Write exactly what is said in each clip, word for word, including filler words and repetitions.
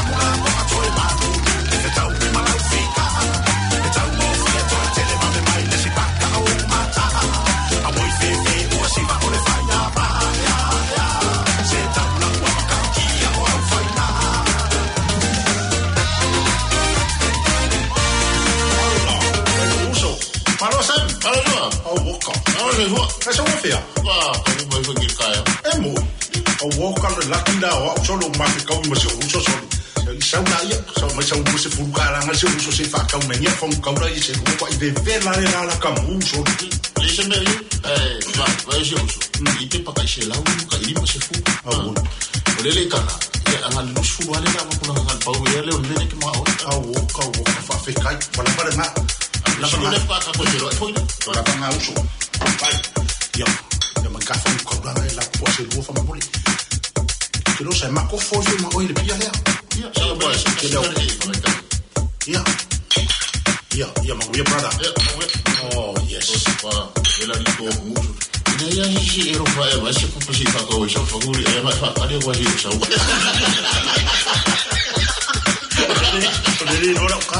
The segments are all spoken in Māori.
Esa o fea. Ah, como vai foi que caia. É mo. O woka le laki da o solo ma ke kau ma se uso solo. Sa na ia, sa ma sa uso se fulkara nga se uso se fa kau me nia fon kau la se ko pa i ve ver la la la kam uso. Le se me eh, va, vai se uso. I te pa kai se la u ka i ma se fu. Ah, bueno. O le le kana. E anga lu fu wale la ma kuna ngal pa u ia le o le ke ma o. Ah, woka woka fa fe kai. Para para na. La pa le pa ka ko se lo foi. Para pa nga uso. Pai. Ja, ja man kan van kobra la posse do van boli. Que não sai ma ko fo je ma o ile pia ya. Ja, so ba se ke lo. Ja. Ja, ja ma we brother. Oh, yes. Pa, ela ni ko mu. Ina ya hi ero fa e ba se ko si fa ko so fa guri e ma fa ale wa hi so. Poderi ora ka.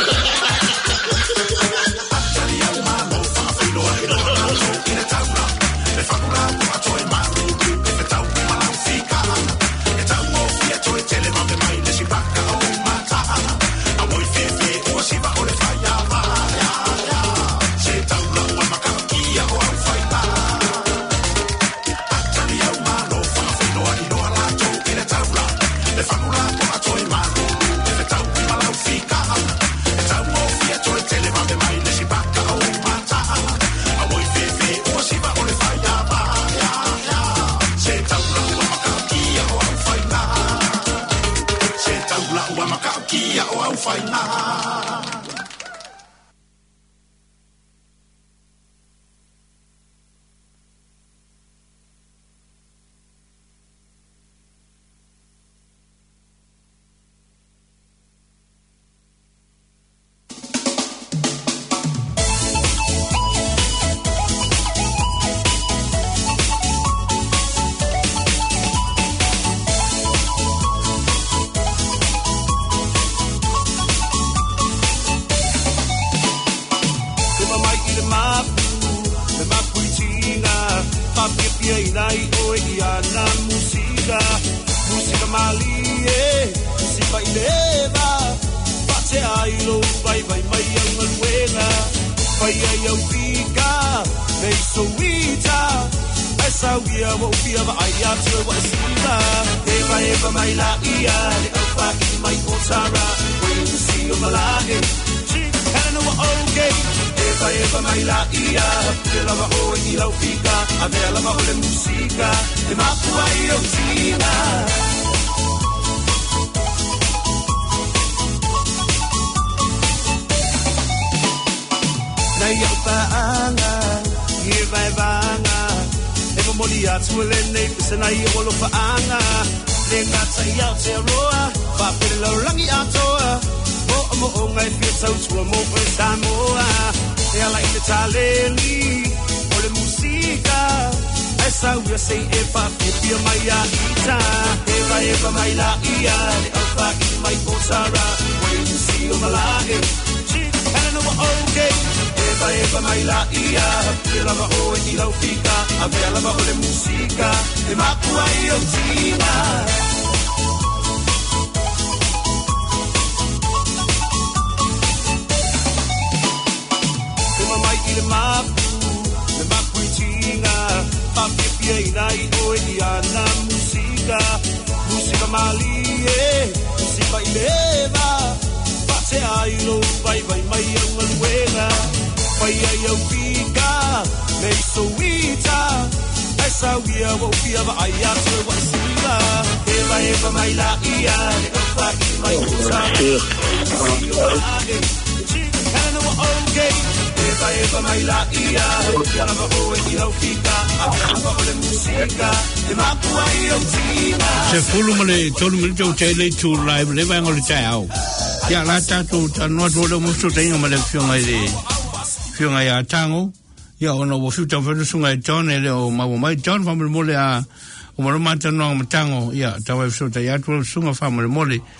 Se fulu male tolu male jo tele tu live le va ngol chao. Ya la ta tu ta no do lo musu te ngam le fiona de. Fiona ya tango. Ya ono wo fiu tan fenu sunga John ele o ma mai John fa mole a o mo mata no tango ya ta wa fiu ta ya tu sunga fa mole mole.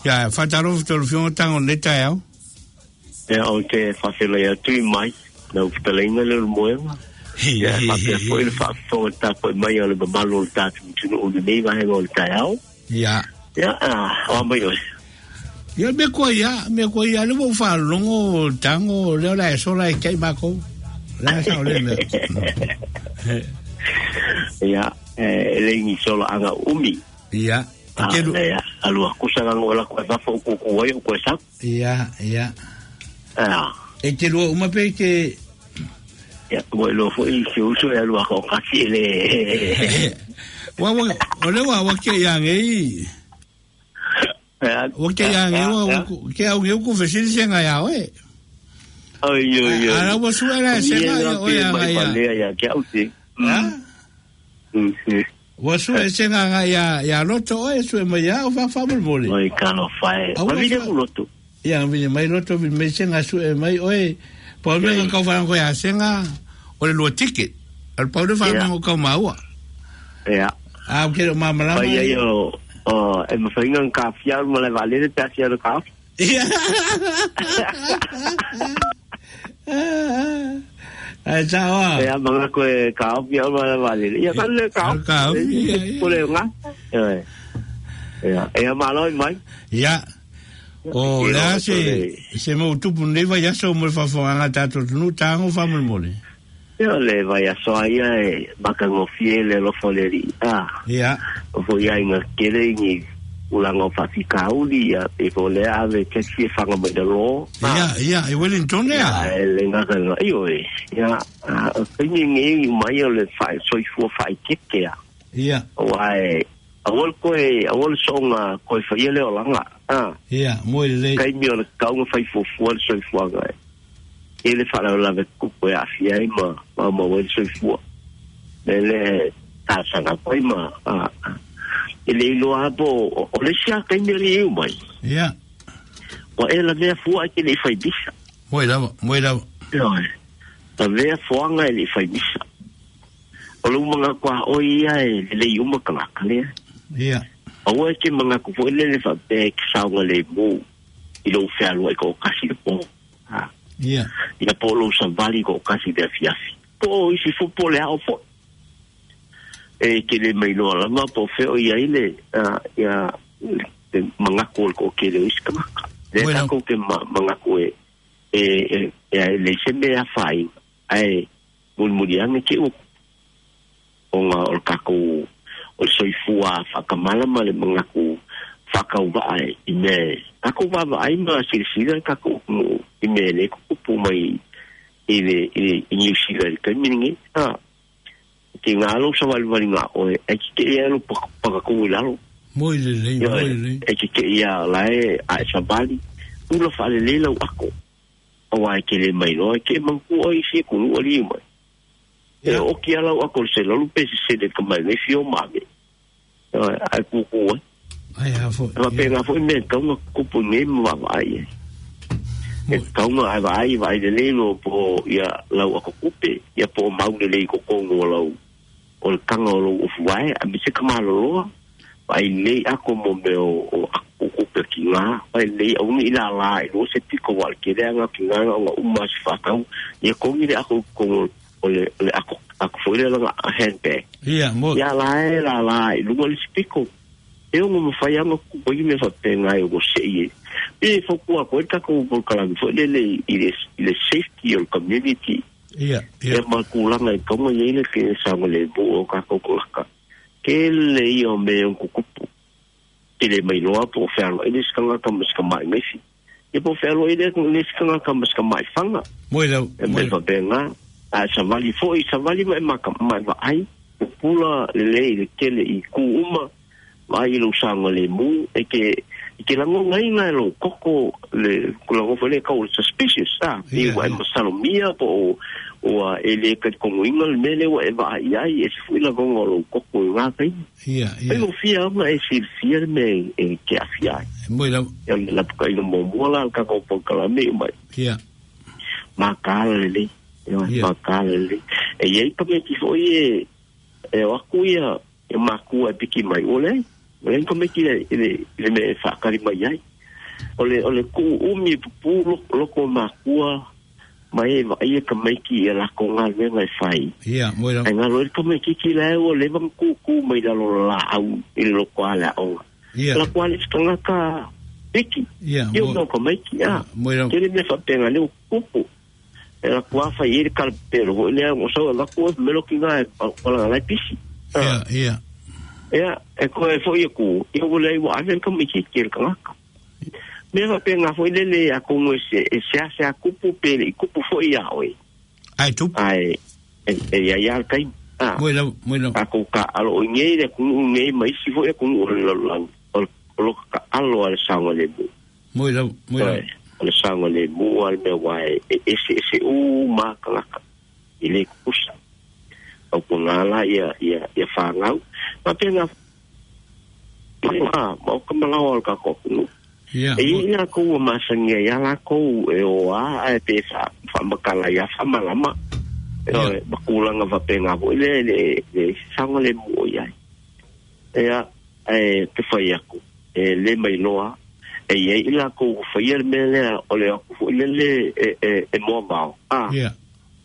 Ya, fataro tolu fiona tango le tae. Ya, o te whawhela ia tui mai. Nau whatalenga le moenga. Ya, whapea foi le whawhonga tā koe mai o le mamalo le tātu tunu o le nei wahenga o le tae au. Ya. Ya, ah, o mai oi. Ya, me koe ya, me koe ya, le mo whalongo tango leo la e sola e kei mako. La e sao le me. Ya, e le ingi sola anga umi. Ya. Ah, ya, alua kusanga ngola koe whafo kuku oi o koe sa. Ya, ya. Ah. E te lua uma pe ke... Ya, koe lo fo i se uso e alua ko kasi le... Wa wa, o le wa wa ke yang e... Wa ke yang e wa, ke au ngeu ku fesiri senga ya oe. Ai, ai, ai. Ara wa suera senga ya oe ya ya. Ya, ke au si. Ha? Mm, si. Wa suera senga ya ya loto oe, sue ma ya o fa fa mole. Oi, kano fai. Ma vide ku loto. Ya, vine mai loto, vine mai senga sue mai oe. Pau me ka kau whanako ya senga, o le lua ticket. Al pau le whanako kau maua. Ya. Ah, o kero mamalama. Pai ai o, o, e mawhainga ng kawhia, ma le wale le tasi alo kawhi. Ya. Ai, tawa. Ya, mga koe kawhia, ma le wale le. Ya, kan le kawhi. Kawhi. Kule nga. Ya. Ya, maloi mai. Ya. O lea se se mo tupu ne vai aso mo fa fa nga tato nu tango fa mo mole. Yo le vai aso ai e baka ngo fiele lo foleri. Ah. Ya. O foi ai nga kere ni ulango fa fika uli ya e ko le ave ke si fa ngo de lo. Ya, ya, e Wellington ya. Le nga ka no yo e. Ya, a ni ngi mai le fa so fu fa ke ke ya. Ya. O ai awol koe awol songa koe fa yele o langa. Ah. Ya, mo le. Kai mi o le kaunga fai fo fuan soi fuanga e. Ele whara o lawe kupo e afi ai ma, ma ma wen soi fua. Ele tāsanga koe ma. Ah. Ele ilo hapo, o le sia kai mi o le iu mai. Ya. O e la mea fua ke le fai bisa. Mo e lava, mo e lava. Oi. La mea fuanga e le fai bisa. O le umanga kua oi ia e le iu ma kalaka lea. Ya. Awa ke mga kupo ele le fa pe saunga le mo ilo fialo e ko kasi le po. Ha. Ya. Ia po lo savali ko kasi de fiafi. Po isi fu po le au fo. E ke le mai no la ma po fe o ia ile ia mga ko ko ke le iskama. Le ta ko ke mga ko e e e le se me a fai ai mul muliang ke o nga o ka ko o soifua whakamala ma le mga ku whakauwae i me. Kako wawa ai ma sirisira kako i me le kupu mai i le i New Zealand kai miningi. Ah. Ke ngalo sa walwali nga oe e ki ke ia lo pakakou i lalo. Moi le le, moi le. E ki ke ia lae a e sabali. Ula whale le lau ako. Awa e ke le mai no e ke mangku oi si e kunu ali mai. E o ki ala o akol se lolu pesi se de kamai ne fio mame. Ai kuku. Ai ha fo. Ma pega fo me kaunga kupu ne ma vai. E kaunga ai vai vai de lelo po ia lau ako kupe. Ia po mau de lei ko kongo lau. O le kanga o lau ufuai. A mi se kamalo loa. Vai lei ako mo me o ako kupe ki ngā. Vai lei au ni ila la. E lo se tiko wal ke rea ngā ki ngā ngā uma si whakau. Ia kongi le ako kongo o le ako ako foi le nga handbag. Ia, mo. Ia lai la lai, lungo le spiko. E o mo fai anga ko i me fa penga e o se i. E fo ku ko ta ko por kala fo le le i le safety of community. Ia, ia. E ma ku la ngai ko mo ye le ke sa mo le bu o ka ko ko ka. Ke le i o me o ku ku. E le mai loa po fa lo e le skanga ka mas ka mai me fi. E po fa lo e le le skanga ka mas ka mai fanga. Mo le. E me fa penga. A savali foi savali mai maka mai vai pula le le kele i ku uma mai lo sanga le mu e ke ke la ngai ngai lo koko le ku la ngofole ka o suspicious ah i wa mo salomia po o ele ka ko ingal mele wa eva ai e fu la gongo lo koko nga kai ia ia e fia ma e si fier me e ke afia mo la la ka i mo mola ka ko po kala me mai ia makale yo makale e ye pa me ki foi e e aku ia e maku e piki mai ole Len ko me ki le le me fa kari mai ai. ole ole ku umi pu lo ko makua mai vai ka mai ki la ko ngal ve ngai fai ia mo la ngal lo ka mai ki ki la o le bang ku ku mai la lo la au i lo kwa la o la kwa le skanga ka piki ia yo no ka mai ki a mo la ke le fa penga le ku ku la kwa fa ir kal pero le mo so la ko me lo ki ngai ko la la pisi ia ia ia e ko e fo ye ku yo le wa ven ka mai ki ki ka me va penga foi lele a como ese ese hace a cupu pele cupu foi a oi ai tu ai e ya ya kai ah bueno bueno a ko ka alo ngai de ku ngai mai si foi ku lo lo lo ka alo al sango le bu bueno bueno al sango le bu al me wai ese ese u ma ka ile kusa o ku ngala ya ya ya fa ngau ma penga ma mo ka malawal ka ko nu ia e ina ko masangia ya la ko e o a e te fa fa makala ya fa malama e bakulanga va penga bo le le le sango le mo ya e a e te fa ya ko e le mai loa e e ina ko fa yer me le o le ko le le e e mo ba ah ia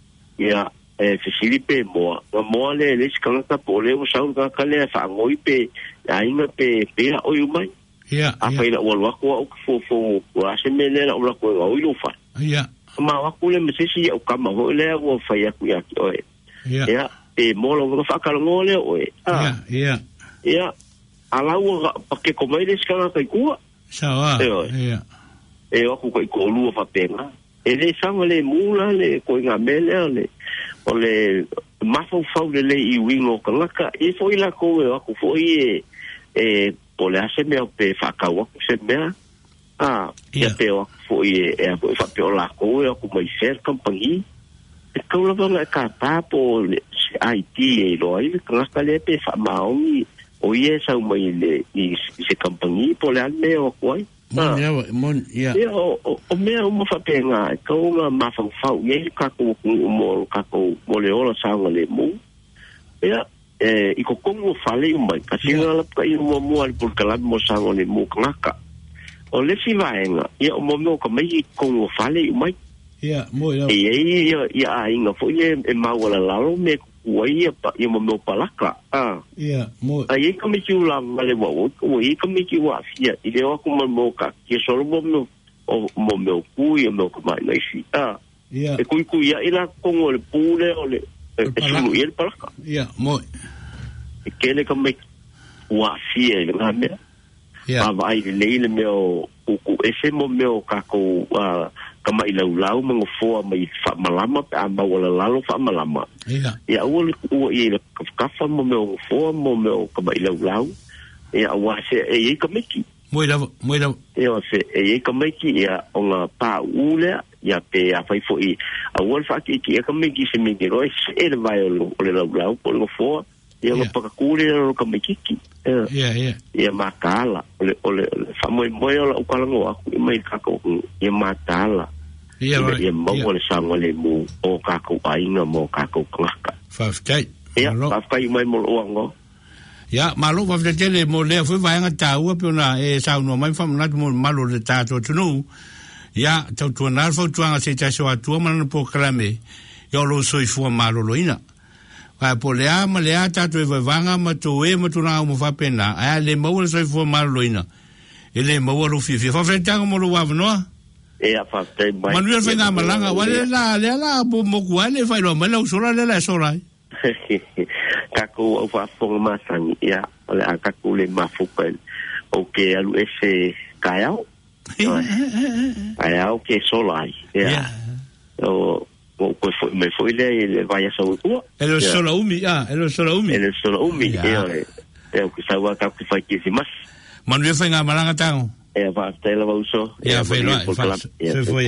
ia e Filipe mo mo le le skanga po le o sa ka ka le fa ngoi pe ainga pe pe o yu mai ia a fai la wal wako o fo fo wa se mele la ola ko o ilo fa ia ma wa ku le mesisi o kama ho le o fai aku ya o ia ya e mo lo fa ka lo le o ia ia ya ala o pa ke ko mai des kana kai ku sa wa ia e o ku ko lu fa pena e le sango le mula le ko nga mele le o le ma fo fa le i wingo ka e foi la ko e ku foi e o le ase mea pe whakaua ku se mea a ia pe o fo i e a po fa pe o la ko e ku mai ser kampangi e ka ula vanga e ka papo I T e lo ai ka ka le pe fa maongi o ie sa mai le i se kampangi po le alme o koi mon ia mon ia ia o o mea o fa pe nga ka nga ma fa fa ie ka ko mo ka ko mo le ola sa le mu ia e i ko kongo fale o mai kasi ngala ka i mo mo al por kala mo sango le mo ngaka o le fi vaenga ia o mo mo ka mai kongo fale o mai ia mo ia e ia ia ainga fo ia e mawala lalo me kuai pa ia mo mo palaka ah ia mo ai ka mi ki ula male wo o i ka mi ki wa fia i le o ko mo mo ka ki solo mo mo o mo mo ku ia mo ka mai nei si ah ia e ku ku ia ila kongo le pule o le e sulu ia palaka ia mo kele ka me wa fie le ngame ia ma ai le le me o ku ese mo me o ka ko ka mai lau lau mo fo mai fa malama pa ma wala lalo fa malama ia ia o le o i le ka fa mo me o fo mo me o ka mai lau lau ia wa se e ka me ki mo ia mo ia ia se e ka me ki ia o nga pa ule ia pe a fai fo i a wol fa ki ki ka me ki se me ki roi e le vai o le lau lau po le fo ia o pa kule o ka me ki ia ia ia makala ole ole fa mo mo o ka ngo aku mai ka ko ia makala ia ia mo le sango le mu o ka ko ainga mo ka ko klaka fa ftai ia fa kai mai mo o ngo ia malo fa ftai le mo le foi vai nga tau pe na e sa no mai fa na mo malo le tato tunu ia tau tu na fo tu nga se ta so atu ma no po klame yo lo so i fu malo loina vai po le ama le ata tu vai vanga ma tu e ma tu na mo fa pena a le mo le so i fu malo loina ele mo lo fi fi fa ftai mo lo wa no e a fa te mai Manuel venga malanga wale la le la bo mo kwale fa lo mala usura le la sola ka ko fa fo ma sang ia ole a ka ko le ma fu pel o ke alu ese kaya ai o ke sola ia o o ko me foi le le vai a sau tu el sola umi ah el sola umi el sola umi ia e o que sa wa ka ku fa ki si mas Manuel venga malanga tango e va te la uso e foi lo se foi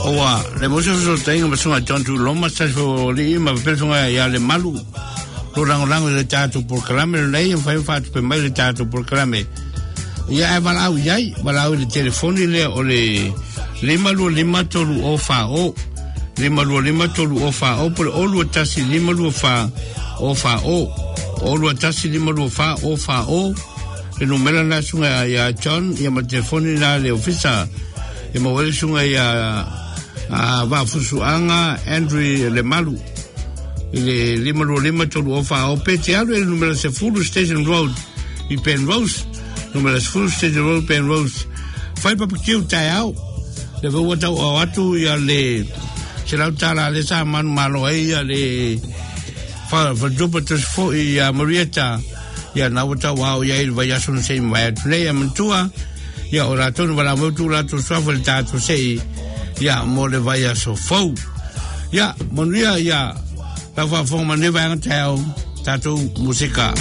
Oa, le mo so so tenga ma sunga John tu loma sa so li ma pe sunga ya le malu. Lo rango rango le tato por kalame le lei fa fa pe mai le tato por kalame. Ya va la ya va la le telefoni le o le le malu le matolu o fa o. Le malu le matolu o fa o por o lo tasi le malu fa o fa o. O lo tasi le malu fa o fa o. Le numero na sunga ya John ya ma telefoni na le ofisa. E mo wele sunga ya a va fusuanga Andrew le malu le lima lo lima tolu ofa o pete alo el numero se full station road i Penrose numero se full station road Penrose fai pa pikiu tai au le vo wata o atu ya le se la tala le sa man malo ai ya le fa fa jopa tos fo i a Marietta ya na wata wa ya il vaya son se mai le ya mentua ya ora tonu bala mo tu la tu so fa ta tu sei ya mo le vaya so fou ya monia ya la fa forma ne va tell tatu música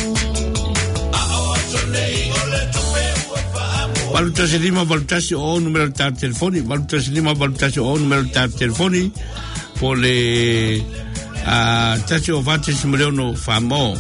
valutasi lima valutasi o numero ta telefoni valutasi lima valutasi o numero ta telefoni por le a tacho vates miliono famo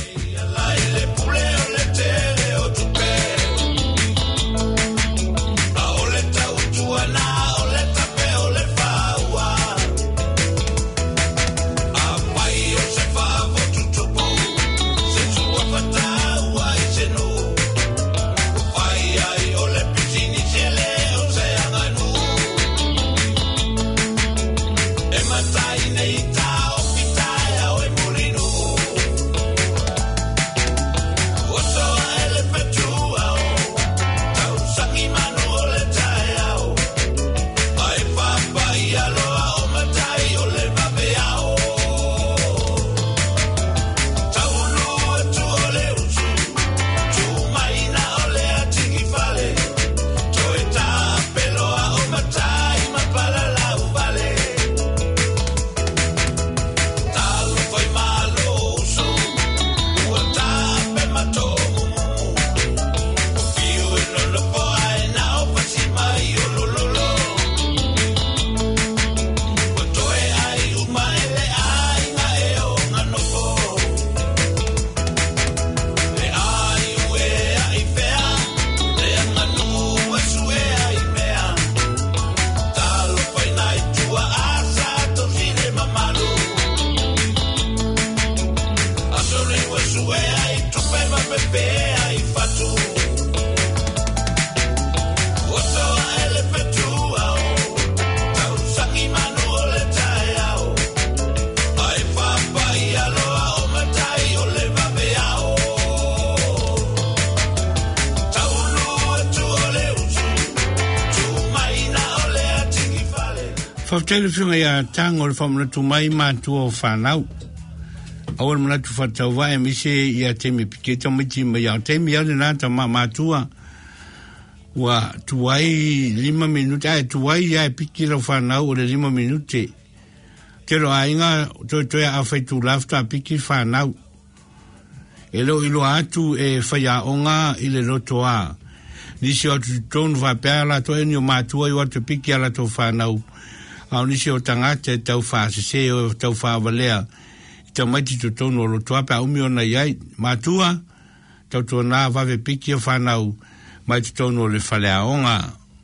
Telefone ya tango le famna tu mai ma tu o fanau awol mana tu fata wa e mise ya temi piketa miti ma ya temi ya na ta ma ma tu wa tu ai lima minuta tu ai ya pikira fanau le lima minute pero ainga to to ya fa tu lafta pikir fanau elo ilo atu e fa ya onga ile loto a disi o tu ton va perla to enio ma tu ai wa tu pikira to fanau au nisi o tangata e tau wha se o tau wha walea i tau maiti tu tono o lo tuape au mio na iai mātua tau tua nā wawe piki o whanau maiti tono o le whalea onga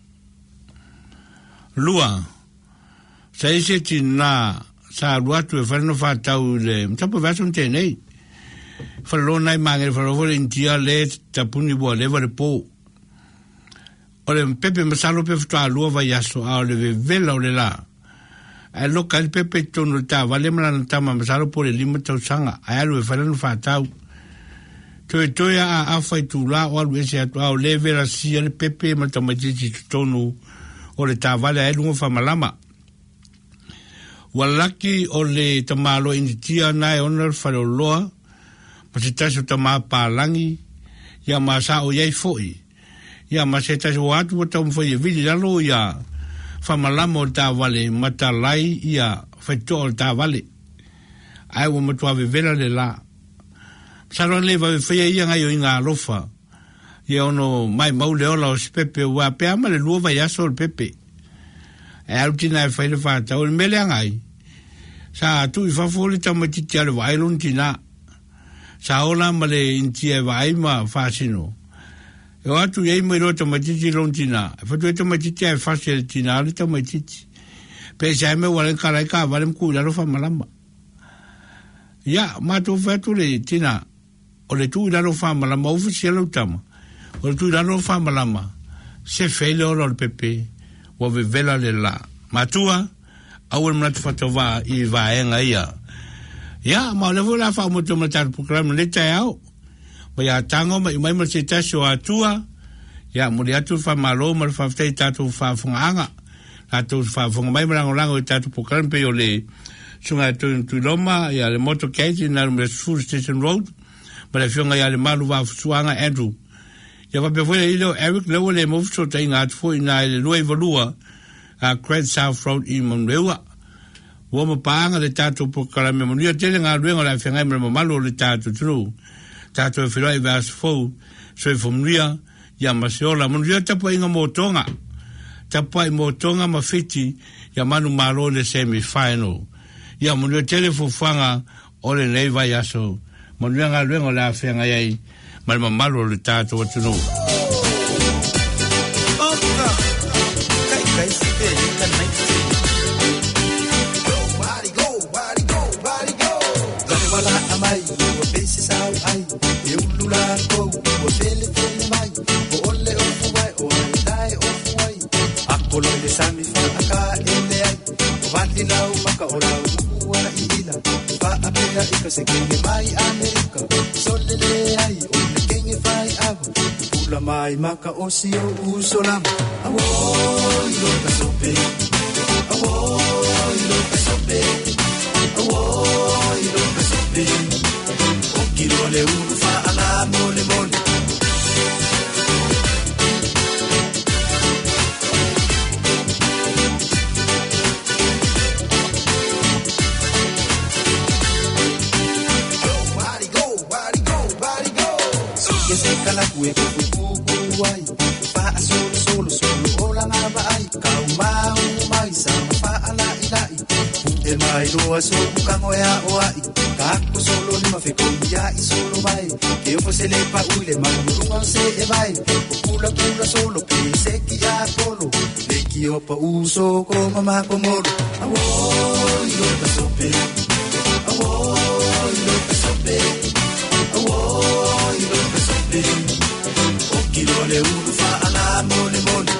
lua sa ise ti nā sa ruatu e whanau whatau le mtapa vasun tenei whalalo nai mangere whalalo le intia le tapuni bua lewa le pō o le pepe masalo pe futua lua vai aso au le vevela o le la ai loka il pepe tono ta vale mala ta ma masalo por el lima tau sanga ai alu e falano fatau to to ya a fai tu la o alu ese atu au le vera si el pepe ma ta majiti tono o le ta vale ai lungo fa malama walaki o le tamalo inditia nai onor falo loa ma se taso tama palangi ya masa o yai foi ya maseta jo atu wata mo foi vidi la lo ya fa malamo ta vale matalai ya feto ta vale ai wo mo tua vela le la salo le va fe ya nga yo nga lofa ye ono mai mau le ola o pepe wa pe ama le luova ya sol pepe e au tina e whaile whata o le mele angai sa tu i whafole tamatiti ale wailun tina sa ola ma le inti e wai ma whasino e o atu iei mai roa tamatiti lon tina e whatu e tamatiti e whasi le tina ale tamatiti pe sa me wale karai ka wale mku ilaro whamalama ia mato whatu le tina o le tu ilaro whamalama ufi sialau tama o le tu ilaro whamalama se fele o le pepe wa ve vela le la matua awal mnat fatova i vaenga ia ya ma le vola fa mo toma tar program le tao ma ya tango ma mai ma se tasho atua ya mo le atu fa malo ma fa ftai tatu fa funga atu fa funga mai rango rango tatu program pe ole sunga tu tu loma ya le moto case na le full station road ma le funga ya le malu va suanga Andrew ya va pe foi ilo Eric lo le mo so tai ngat foi na le lo evolua a Great South Road in Monrewa wo mo panga le tatu po kala me mo ni tele nga luenga la fenga me mo malo le tatu tru tatu e filai vas fo so fomria ya masiola mo ni tapa inga mo tonga tapa mo tonga ma fiti ya manu malo le semi final ya mo ni tele fo fanga o le leva ya so mo ni nga luenga la fenga yai ma mo malo le tatu tru Sami fa aka ele ai vali lau maka ola ua ila fa apela ika se kenge mai Amerika solele ai o le kenge fai ava pula mai maka osio usolam awo ilo kasope awo ilo kasope awo ilo kasope o kilo le ulu fa ala mole mole kala kue kue kuai fa solo solo solo ola na vai kau mau mai sama fa ala ilai e mai lo aso kango ya oai ka ko solo lima fe ko ya i solo mai ke o se le pa ule mai runga se e vai kula kula solo pe se ki ya kolo le ki o pa uso ko mama ko moro awo yo ka sope awo yo ka sope awo yo ka sope kilo le ulu fa ala mole mole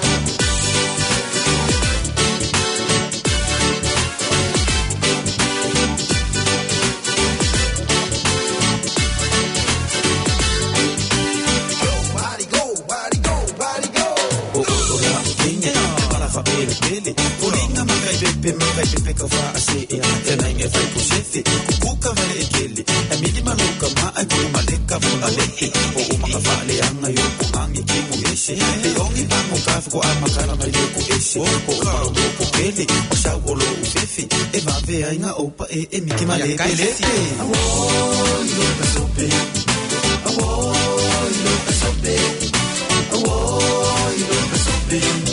body go body go body go oh oh la kinga para fa pele pele olinga makai pepe makai pepe ka fa ase e tena nge fa ku sefi ku ka vale ekele e mini maluka ma ai ku maleka vola leke o o maka fa le anga yo angi kingu ese e ongi bango ka ko amakala mai le ku ese o o ko pele o sa o lo fefi e va ve ainga opa e e miki male pele awo lo ka sope awo lo ka sope awo lo ka sope